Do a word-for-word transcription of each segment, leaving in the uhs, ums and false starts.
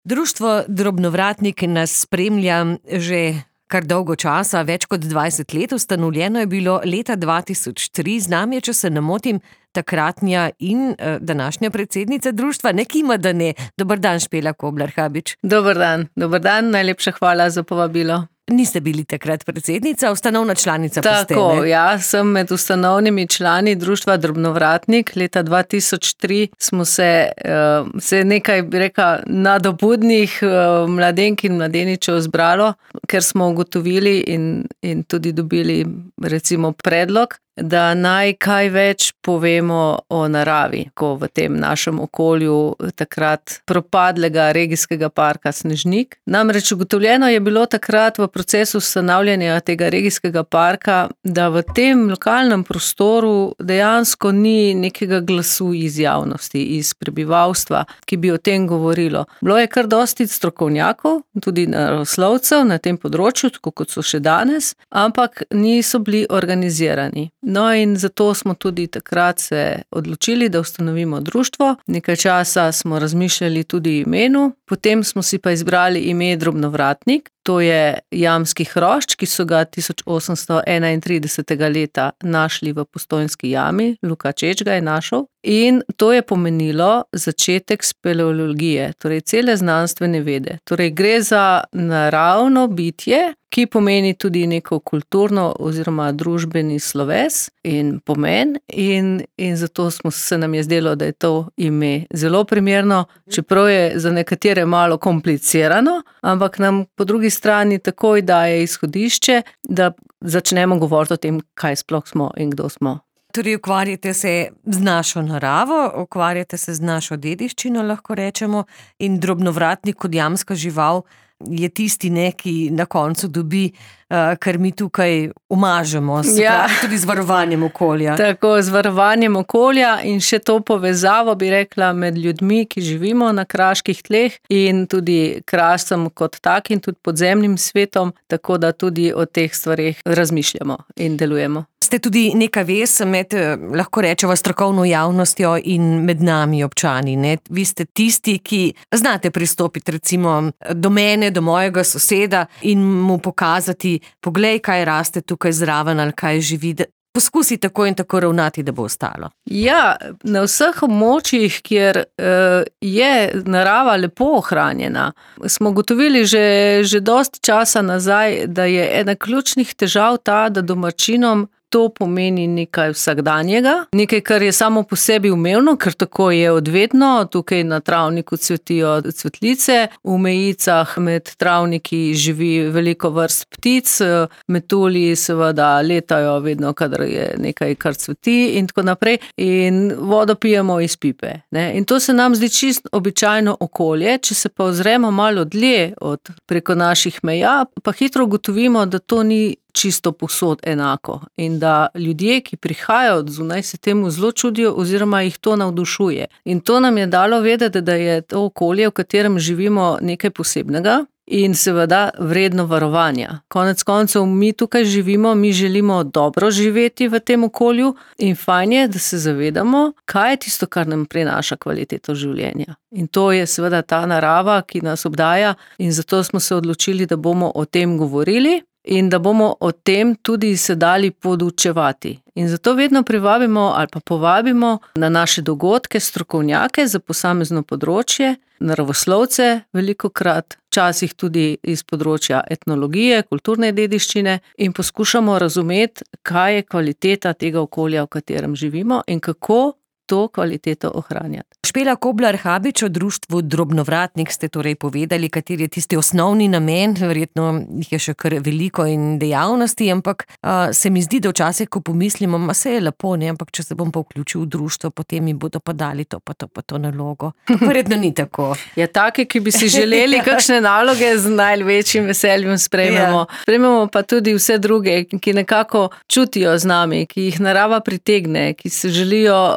Društvo Drobnovratnik nas spremlja že kar dolgo časa, več kot dvajset let. Ustanovljeno je bilo leta dva tisoč tri. Z nami je, če se ne motim, takratnja in eh, današnja predsednica društva. Ne kima, da ne. Dober dan, Špela Koblar Habič. Dober dan, dober dan, najlepša hvala za povabilo. Niste bili takrat predsednica, ustanovna članica pa ste, Tako, ne? ja, sem med ustanovnimi člani društva Drobnovratnik. Leta dva tisoč tri smo se, uh, se nekaj, bi rekla, nadobudnih uh, mladenk in mladeničev zbralo, ker smo ugotovili in, in tudi dobili, recimo, predlog, da naj kaj več povemo o naravi, ko v tem našem okolju takrat propadlega regijskega parka Snežnik. Namreč ugotovljeno je bilo takrat v procesu ustanavljanja tega regijskega parka, da v tem lokalnem prostoru dejansko ni nekega glasu iz javnosti, iz prebivalstva, ki bi o tem govorilo. Bilo je kar dosti strokovnjakov, tudi naravoslovcev na tem področju, tako kot so še danes, ampak niso bili organizirani. No in zato smo tudi takrat se odločili, da ustanovimo društvo. Nekaj časa smo razmišljali tudi o imenu, potem smo si pa izbrali ime Drobnovratnik. To je jamski hrošč, ki so ga tisoč osemsto enaintridesetega leta našli v Postojnski jami, Luka Čeč ga je našel. In to je pomenilo začetek speleologije, torej cele znanstvene vede. Torej gre za naravno bitje, ki pomeni tudi neko kulturno oziroma družbeni sloves in pomen. In, in zato smo, se nam je zdelo, da je to ime zelo primerno, čeprav je za nekatere malo komplicirano, ampak nam po drugi strani takoj daje izhodišče, da začnemo govoriti o tem, kaj sploh smo in kdo smo. Torej, ukvarjate se z našo naravo, ukvarjate se z našo dediščino, lahko rečemo, in Drobnovratnik kot jamska žival je tisti, ne, ki na koncu dobi, uh, kar mi tukaj umažemo, se Ja. pravi tudi z varovanjem okolja. Tako, z varovanjem okolja in še to povezavo, bi rekla, med ljudmi, ki živimo na kraških tleh in tudi Krašcem kot takim, tudi podzemnim svetom, tako da tudi o teh stvareh razmišljamo in delujemo. Ste tudi neka vez med, eh, lahko rečemo, strokovno javnostjo in med nami občani, ne? Vi ste tisti, ki znate pristopiti recimo do mene, do mojega soseda in mu pokazati, poglej, kaj raste tukaj zraven ali kaj živi, da poskusi tako in tako ravnati, da bo ostalo. Ja, na vseh območjih, kjer uh, je narava lepo ohranjena, smo gotovili že, že dosti časa nazaj, da je ena ključnih težav ta, da domačinom to pomeni nekaj vsakdanjega, nekaj, kar je samo po sebi umevno, ker tako je odvedno. Tukaj na travniku cvetijo cvetlice, v mejicah med travniki živi veliko vrst ptic, metulji seveda letajo vedno, kadar je nekaj, kar cveti in tako naprej. In vodo pijemo iz pipe, ne. In to se nam zdi čisto običajno okolje, če se pa ozremo malo dlje od preko naših meja, pa hitro ugotovimo, da to ni čisto povsod enako in da ljudje, ki prihajajo od zunaj, se temu zelo čudijo oziroma jih to navdušuje. In to nam je dalo vedeti, da je to okolje, v katerem živimo, nekaj posebnega in seveda vredno varovanja. Konec koncev mi tukaj živimo, mi želimo dobro živeti v tem okolju in fajn je, da se zavedamo, kaj je tisto, kar nam prinaša kvaliteto življenja. In to je seveda ta narava, ki nas obdaja, in zato smo se odločili, da bomo o tem govorili in da bomo o tem tudi se dali podučevati. In zato vedno privabimo ali pa povabimo na naše dogodke strokovnjake za posamezno področje, naravoslovce velikokrat, včasih tudi iz področja etnologije, kulturne dediščine, in poskušamo razumeti, kaj je kvaliteta tega okolja, v katerem živimo in kako to kvaliteto ohranjati. Špela Koblar Habič, o društvu Drobnovratnik ste torej povedali, kateri je tisti osnovni namen, verjetno jih je še kar veliko in dejavnosti, ampak uh, se mi zdi, da včasih, ko pomislimo, ma se je lepo, ne, ampak če se bom pa vključil v društvo, potem mi bodo pa dali to pa to pa to nalogo. Verjetno ni tako. Ja, take, ki bi si želeli kakšne naloge, z največjim veseljem sprejmemo. Ja. Sprejmemo pa tudi vse druge, ki nekako čutijo z nami, ki jih narava pritegne, ki se želijo tudi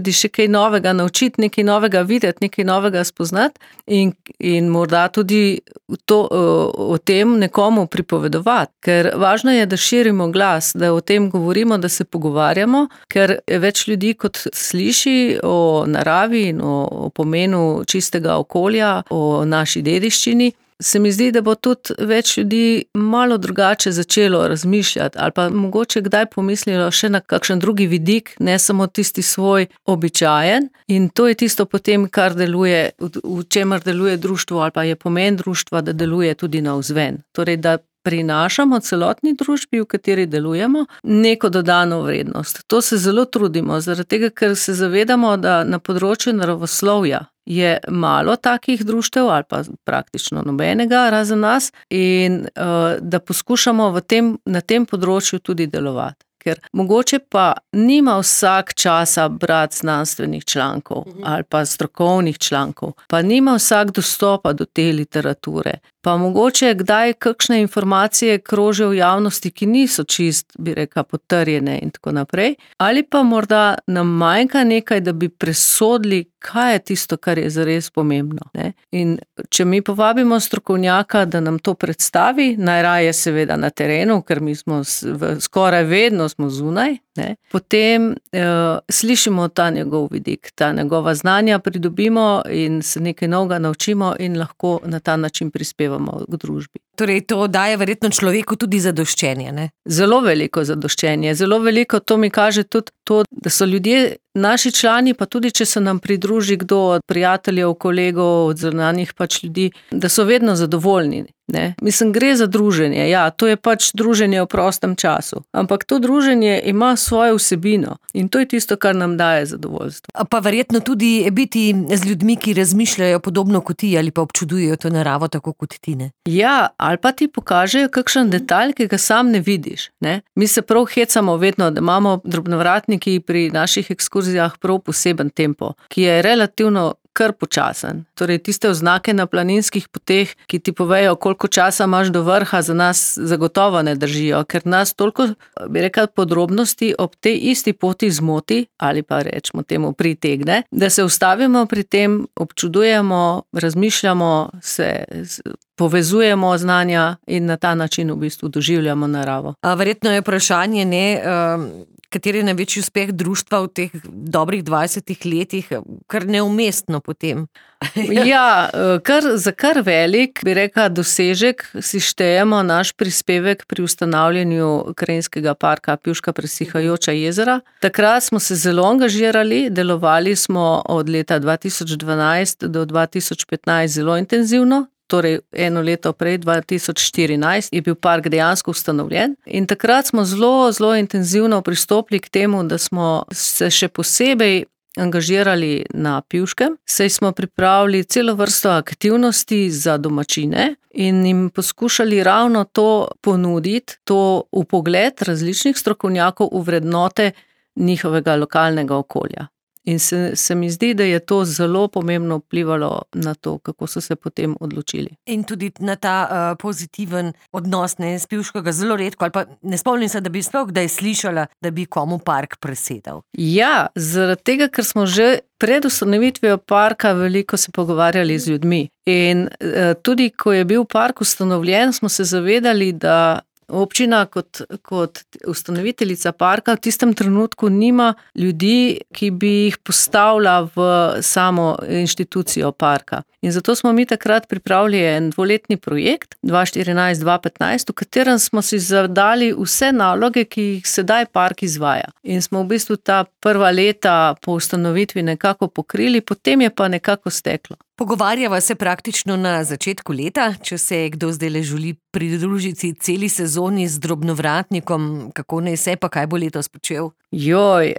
radi še kaj novega naučiti, nekaj novega videti, nekaj novega spoznati in, in morda tudi to, o tem nekomu pripovedovati. Ker važno je, da širimo glas, da o tem govorimo, da se pogovarjamo, ker več ljudi kot sliši o naravi in o, o pomenu čistega okolja, o naši dediščini. Se mi zdi, da bo tudi več ljudi malo drugače začelo razmišljati ali pa mogoče kdaj pomislilo še na kakšen drugi vidik, ne samo tisti svoj običajen. In to je tisto potem, kar deluje, v čemer deluje društvo ali pa je pomen društva, da deluje tudi navzven. Torej, da prinašamo celotni družbi, v kateri delujemo, neko dodano vrednost. To se zelo trudimo, zaradi tega, ker se zavedamo, da na področju naravoslovja je malo takih društev ali pa praktično nobenega razen nas in uh, da poskušamo v tem, na tem področju tudi delovati. Ker mogoče pa nima vsak časa brati znanstvenih člankov ali pa strokovnih člankov, pa nima vsak dostopa do te literature, pa mogoče kdaj kakšne informacije krožijo v javnosti, ki niso čist, bi rekla, potrjene in tako naprej, ali pa morda nam manjka nekaj, da bi presodili, kaj je tisto, kar je zares pomembno. Ne? In če mi povabimo strokovnjaka, da nam to predstavi, najraje seveda na terenu, ker mi smo skoraj vedno smo zunaj, ne? Potem eh, slišimo ta njegov vidik, ta njegova znanja pridobimo in se nekaj novega naučimo in lahko na ta način prispevamo k družbi. Torej, to daje verjetno človeku tudi zadoščenje, ne? Zelo veliko zadoščenje, zelo veliko, to mi kaže tudi to, da so ljudje, naši člani, pa tudi če se nam pridruži kdo od prijateljev, kolegov, od zunanjih pač ljudi, da so vedno zadovoljni. Ne? Mislim, gre za druženje, ja, to je pač druženje v prostem času, ampak to druženje ima svojo vsebino in to je tisto, kar nam daje zadovoljstvo. Pa verjetno tudi biti z ljudmi, ki razmišljajo podobno kot ti ali pa občudujejo to naravo tako kot ti, ne? Ja, ali pa ti pokažejo kakšen detalj, ki ga sam ne vidiš. Ne? Mi se prav hecamo vedno, da imamo drobnovratniki pri naših ekskurzijah prav poseben tempo, ki je relativno kar počasen. Torej, tiste oznake na planinskih poteh, ki ti povejo, koliko časa imaš do vrha, za nas zagotovo ne držijo, ker nas toliko, bi rekla, podrobnosti ob tej isti poti zmoti, ali pa rečemo temu pritegne, da se ustavimo pri tem, občudujemo, razmišljamo, se povezujemo znanja in na ta način v bistvu doživljamo naravo. A verjetno je vprašanje, ne, kateri je največji uspeh društva v teh dobrih dvajsetih letih, kar neumestno potem. Ja, kar, za kar velik, bi rekla, dosežek si štejemo naš prispevek pri ustanavljanju Krajinskega parka Pivška presihajoča jezera. Takrat smo se zelo angažirali, delovali smo od leta dva tisoč dvanajst do dva tisoč petnajst zelo intenzivno. Torej eno leto prej, dva tisoč štirinajst, je bil park dejansko ustanovljen in takrat smo zelo, zelo intenzivno pristopili k temu, da smo se še posebej angažirali na Pivškem, saj smo pripravili celo vrsto aktivnosti za domačine in jim poskušali ravno to ponuditi, to vpogled različnih strokovnjakov v vrednote njihovega lokalnega okolja. In se, se mi zdi, da je to zelo pomembno vplivalo na to, kako so se potem odločili. In tudi na ta uh, pozitiven odnos, ne, s Pivškega zelo redko, ali pa ne spomnim se, da bi sploh kdaj slišala, da bi komu park presedal. Ja, zaradi tega, ker smo že pred ustanovitvijo parka veliko se pogovarjali z ljudmi. In uh, tudi, ko je bil park ustanovljen, smo se zavedali, da občina kot, kot ustanoviteljica parka v tistem trenutku nima ljudi, ki bi jih postavila v samo inštitucijo parka. In zato smo mi takrat pripravili en dvoletni projekt, dva štirinajst dva petnajst, v katerem smo si zadali vse naloge, ki jih sedaj park izvaja. In smo v bistvu ta prva leta po ustanovitvi nekako pokrili, potem je pa nekako steklo. Pogovarjava se praktično na začetku leta, če se kdo zdajle želi pridružiti celi sezoni z drobnovratnikom, kako naj se, pa kaj bo letos počel? Joj,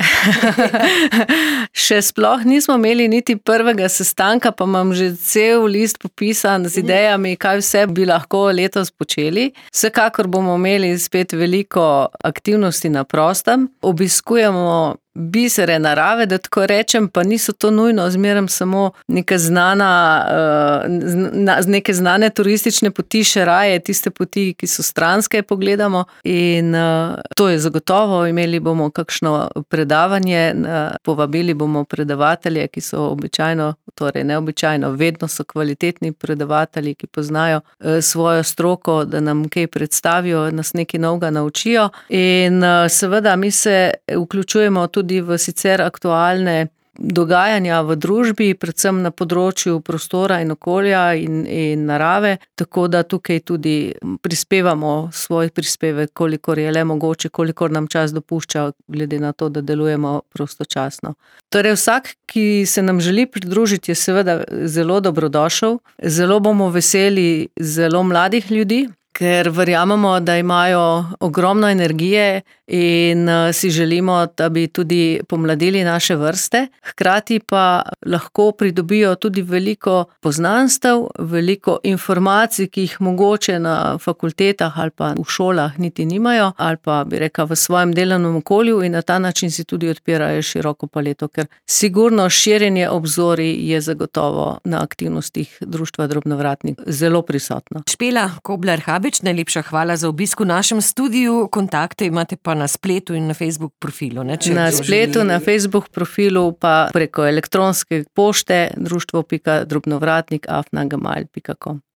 še sploh nismo imeli niti prvega sestanka, pa imam že cel list popisan z idejami, kaj vse bi lahko letos počeli. Vsekakor bomo imeli spet veliko aktivnosti na prostem. Obiskujemo bisere narave, da tako rečem, pa niso to nujno zmeraj samo neka znana, uh, neke znane turistične poti, še raje tiste poti, ki so stranske, pogledamo. In uh, to je zagotovo, imeli bomo kakšno predavanje, uh, povabili bomo predavatelje, ki so običajno, torej neobičajno, vedno so kvalitetni predavatelji, ki poznajo uh, svojo stroko, da nam kaj predstavijo, nas nekaj novega naučijo. In uh, seveda mi se vključujemo tudi v sicer aktualne dogajanja v družbi, predvsem na področju prostora in okolja in, in narave, tako da tukaj tudi prispevamo svoj prispevek, kolikor je le mogoče, kolikor nam čas dopušča, glede na to, da delujemo prostočasno. Torej vsak, ki se nam želi pridružiti, je seveda zelo dobrodošel. Zelo bomo veseli zelo mladih ljudi, ker verjamemo, da imajo ogromno energije in si želimo, da bi tudi pomladili naše vrste. Hkrati pa lahko pridobijo tudi veliko poznanstev, veliko informacij, ki jih mogoče na fakultetah ali pa v šolah niti nimajo, ali pa bi rekla v svojem delovnem okolju, in na ta način si tudi odpirajo široko paleto, ker sigurno širjenje obzorij je zagotovo na aktivnostih Društva Drobnovratnik zelo prisotno. Špela Koblar-Habič, najlepša hvala za obisk v našem studiu. Kontakte imate pa na spletu in na Facebook profilu. Ne, na spletu, želi... na Facebook profilu pa preko elektronske pošte društvo pika drobnovratnik afna gmail pika com.